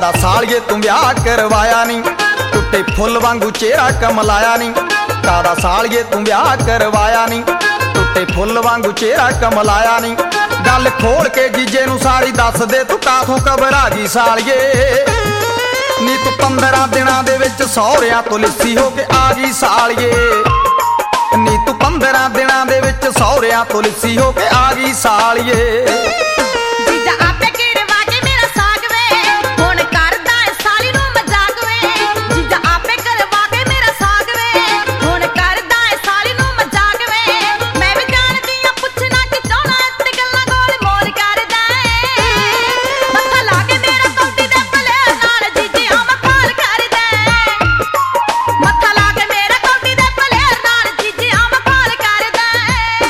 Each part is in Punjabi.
ਕਾਦਾ ਸਾਲੀਏ ਤੂੰ ਵਿਆਹ ਕਰਵਾਇਆ ਨੀ, ਟੁੱਟੇ ਫੁੱਲ ਵਾਂਗੂ ਚਿਹਰਾ ਕਮਲਾਇਆ ਨੀ। ਕਾਦਾ ਸਾਲੀਏ ਤੂੰ ਵਿਆਹ ਕਰਵਾਇਆ ਨੀ, ਟੁੱਟੇ ਫੁੱਲ ਵਾਂਗੂ ਚਿਹਰਾ ਕਮਲਾਇਆ ਨੀ। ਗੱਲ ਖੋਲ ਕੇ ਜੀਜੇ ਨੂੰ ਸਾਰੀ ਦੱਸ ਦੇ ਤੂੰ ਕਾਥੋਂ ਘਬਰਾ ਗਈ ਸਾਲੀਏ ਨੀ। ਤੂੰ 15 ਦਿਨਾਂ ਦੇ ਵਿੱਚ ਸਹੁਰਿਆਂ ਤੋਂ ਲਿੱਸੀ ਹੋ ਕੇ ਆ ਗਈ ਸਾਲੀਏ ਨੀ। ਤੂੰ 15 ਦਿਨਾਂ ਦੇ ਵਿੱਚ ਸਹੁਰਿਆਂ ਤੋਂ ਲਿੱਸੀ ਹੋ ਕੇ ਆ ਗਈ ਸਾਲੀਏ। ਜੀਜਾ ਆਪੇ ਕਿਰਵਾ ਕੇ ਮੇਰਾ ਸਾਗ ਵੇ, ਹੁਣ ਕਰਦਾ ਏ ਸਾਲੀ ਨੂੰ ਮਜ਼ਾਕ ਵੇ। ਜੀਜਾ ਆਪੇ ਕਰਵਾ ਕੇ ਮੇਰਾ ਸਾਗ ਵੇ, ਹੁਣ ਕਰਦਾ ਏ ਸਾਲੀ ਨੂੰ ਮਜ਼ਾਕ ਵੇ। ਮੈਂ ਵੀ ਜਾਣਦੀ ਆ ਪੁੱਛਣਾ ਕਿ ਚਾਹਣਾ ਤੇ ਗੱਲਾਂ ਗੋਲ ਮੋਲ ਕਰਦਾ ਏ। ਮੱਥਾ ਲਾ ਕੇ ਮੇਰਾ ਕੌਡੀ ਦੇ ਭਲੇ ਨਾਲ ਜੀਜੇ ਆ ਮਖੌਲ ਕਰਦਾ ਏ। ਮੱਥਾ ਲਾ ਕੇ ਮੇਰਾ ਕੌਡੀ ਦੇ ਭਲੇ ਨਾਲ ਜੀਜੇ ਆ ਮਖੌਲ ਕਰਦਾ ਏ।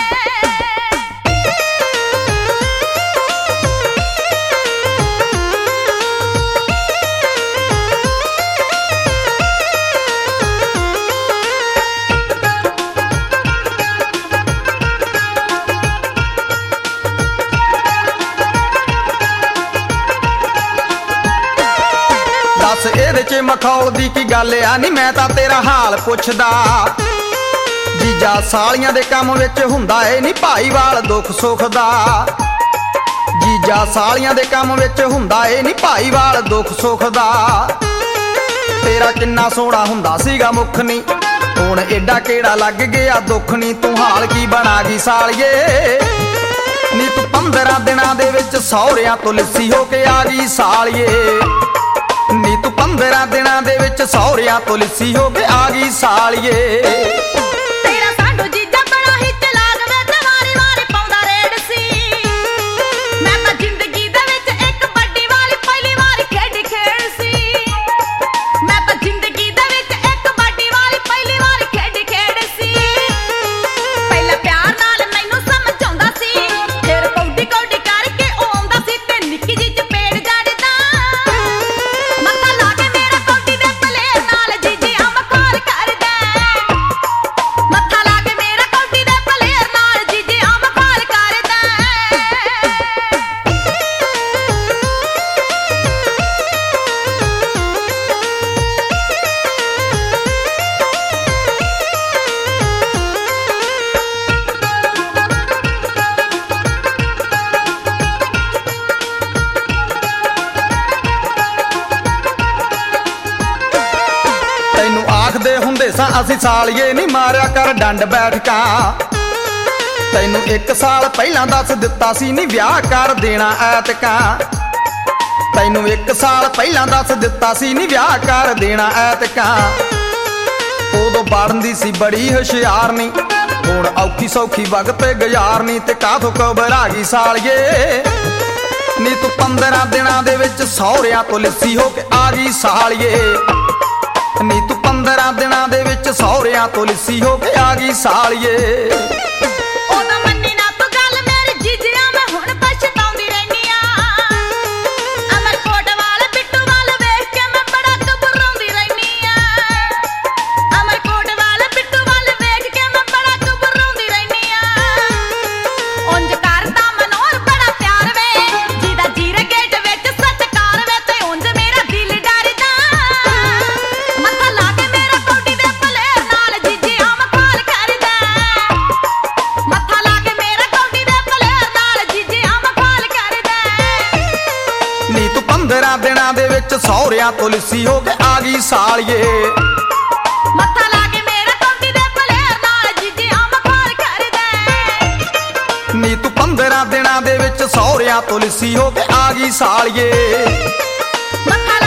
ਦੱਸ ਇਹਦੇ ਚ ਮਖੌਲ ਦੀ ਕੀ ਗੱਲ ਆ ਨੀ, ਮੈਂ ਤਾਂ ਤੇਰਾ ਹਾਲ ਪੁੱਛਦਾ। ਜੀਜਾ ਸਾਲੀਆਂ ਦੇ ਕੰਮ ਵਿੱਚ ਹੁੰਦਾ ਏ ਨੀ ਭਾਈਵਾਲ ਦੁੱਖ ਸੁੱਖ ਦਾ। ਜੀਜਾ ਸਾਲੀਆਂ ਦੇ ਕੰਮ ਵਿੱਚ ਹੁੰਦਾ ਏ ਨੀ ਭਾਈਵਾਲ ਦੁੱਖ ਸੁੱਖ ਦਾ। ਤੇਰਾ ਕਿੰਨਾ ਸੋਹਣਾ ਹੁੰਦਾ ਸੀਗਾ ਮੁੱਖ ਨੀ, ਹੁਣ ਏਡਾ ਕਿਹੜਾ ਲੱਗ ਗਿਆ ਦੁੱਖ ਨੀ। ਤੂੰ ਹਾਲ ਕੀ ਬਣਾ ਗਈ ਸਾਲੀਏ ਨੀ। ਤੂੰ 15 ਦਿਨਾਂ ਦੇ ਵਿੱਚ ਸਹੁਰਿਆਂ ਤੋਂ ਲਿੱਸੀ ਹੋ ਕੇ ਆ ਗਈ ਸਾਲੀਏ ਨੀ। ਤੂੰ 15 ਦਿਨਾਂ ਦੇ ਵਿੱਚ ਸਹੁਰਿਆਂ ਤੋਂ ਲਿੱਸੀ ਹੋ ਕੇ ਆ ਗਈ ਸਾਲੀਏ। ਤੇਰਾ ਸਾਡੂ ਜੀਜਾ ਬੜਾ ਹੀ ਚਲਾਕ ਵੇ ਤੇ ਵਾਰੀ ਵਾਰੀ ਪਾਉਂਦਾ ਰੇਡ ਸੀ। ਮੈਂ ਤਾਂ ਜ਼ਿੰਦਗੀ ਦੇ ਵਿੱਚ ਇੱਕ ਵੱਡੀ ਵਾਲੀ ਪਹਿਲੀ ਵਾਰੀ ਖੇਡੀ ਖੇਡ ਸੀ। ਮੈਂ ਤਾਂ ਜ਼ਿੰਦਗੀ ਦੇ ਵਿੱਚ ਇੱਕ ਵੱਡੀ ਵਾਲੀ ਪਹਿਲੀ ਵਾਰੀ ਖੇਡੀ ਖੇਡ ਸੀ। ਪਹਿਲਾਂ ਪਿਆਰ ਨਾਲ ਮੈਨੂੰ ਸਮਝਾਉਂਦਾ ਸੀ, ਫਿਰ ਕੌਡੀ ਕੌਡੀ ਕਰਕੇ ਉਹ ਆਉਂਦਾ ਸੀ ਤੇ ਨਿੱਕੀ ਜਿਹੀ ਚਪੇੜ ਜੜਦਾ। ਮੱਥਾ ਲਾ ਕੇ ਮੇਰਾ ਕੌਡੀ ਦੇ ਭਲੇ ਨਾਲ ਜੀਜੇ ਆ ਮਖੌਲ ਕਰਦਾ। ਮੱਥਾ ਲਾ ਕੇ ਮੇਰਾ ਕੌਡੀ ਦੇ ਭਲੇ ਨਾਲ ਜੀਜੇ ਆ ਮਖੌਲ ਕਰਦਾ। ਤੈਨੂੰ ਆਖਦੇ ਹੁੰਦੇ ਸਾਂ ਅਸੀਂ ਸਾਲੀਏ ਨੀ ਮਾਰਿਆ ਕਰ ਡੰਡ ਬੈਠਕਾਂ। ਤੈਨੂੰ 1 ਸਾਲ ਪਹਿਲਾਂ ਦੱਸ ਦਿੱਤਾ ਸੀ ਨੀ ਵਿਆਹ ਕਰ ਦੇਣਾ ਐਤਕਾਂ। ਤੈਨੂੰ 1 ਸਾਲ ਪਹਿਲਾਂ ਦੱਸ ਦਿੱਤਾ ਸੀ ਨੀ ਵਿਆਹ ਕਰ ਦੇਣਾ ਐਤਕਾਂ। ਉਦੋਂ ਬਣਦੀ ਸੀ ਬੜੀ ਹੁਸ਼ਿਆਰ ਨੀ, ਹੁਣ ਔਖੀ ਸੌਖੀ ਵਕਤ ਗੁਜ਼ਾਰ ਨੀ। ਤੇ ਕਾਹਤੋਂ ਘਬਰਾ ਗਈ ਸਾਲੀਏ ਨੀ। ਤੂੰ 15 ਦਿਨਾਂ ਦੇ ਵਿੱਚ ਸਹੁਰਿਆਂ ਤੋਂ ਲਿੱਸੀ ਹੋ ਕੇ ਆ ਗਈ ਸਾਲੀਏ ਨੀ। ਤੂੰ 15 ਦਿਨਾਂ ਦੇ ਵਿੱਚ ਸਹੁਰਿਆਂ ਤੋਂ ਲਿੱਸੀ ਹੋ ਕੇ ਆ ਗਈ ਸਾਲੀਏ। ਉਦੋਂ ਮੰਨੀ ਨਾ ਤੂੰ ਗੱਲ ਮੇਰੀ ਜੀਜਿਆਂ, ਮੈਂ ਹੁਣ ਪਛਤਾਉਂਦੀ ਰਹਿਨੀ ਆ। ਅਮਰਕੋਟ ਵਾਲੇ ਬਿੱਟੂ ਵੱਲ ਵੇਖ ਕੇ ਮੈਂ ਬੜਾ ਘਬਰਾਉਂਦੀ ਰਹਿਨੀ ਆ। ਅਮਰਕੋਟ ਵਾਲੇ ਬਿੱਟੂ ਵੱਲ ਵੇਖ ਕੇ ਮੈਂ ਬੜਾ ਘਬਰਾਉਂਦੀ ਰਹਿਨੀ ਆ। ਉਂਝ ਕਰਦਾ ਮਨੋਰ ਬੜਾ ਪਿਆਰ ਵੇ, ਜਿਹਦਾ ਜੀਰੇ ਗੇਟ ਵਿੱਚ ਸਤਿਕਾਰ ਵੇ ਤੇ ਉਂਝ ਮੇਰਾ ਦਿਲ ਡਰਦਾ। ਮੱਥਾ ਲਾ ਕੇ ਮੇਰਾ ਕੌਡੀ ਦੇ ਭਲੇ ਨਾਲ ਜੀਜੇ ਆ ਮਖੌਲ ਕਰਦਾ। ਮੱਥਾ ਲਾ ਕੇ ਮੇਰਾ ਕੌਡੀ ਦੇ ਭਲੇ ਨਾਲ ਜੀਜੇ ਆ ਮਖੌਲ ਕਰਦਾ। ਨੀ ਤੂੰ 15 ਦਿਨਾਂ ਦੇ ਵਿੱਚ ਸਹੁਰਿਆਂ ਤੋਂ ਲਿੱਸੀ ਹੋ ਕੇ ਆ ਗਈ ਸਾਲੀਏ ਮੱਥਾ ਲਾ ਕੇ ਮੇਰਾ ਕੌਡੀ ਦੇ ਭਲੇ ਨਾਲ ਜੀਜੇ ਆ ਮਖੌਲ ਕਰਦਾ। ਨੀ ਤੂੰ 15 ਦਿਨਾਂ ਦੇ ਵਿੱਚ ਸਹੁਰਿਆਂ ਤੋਂ ਲਿੱਸੀ ਹੋ ਕੇ ਆ ਗਈ ਸਾਲੀਏ। ਮੱਥਾ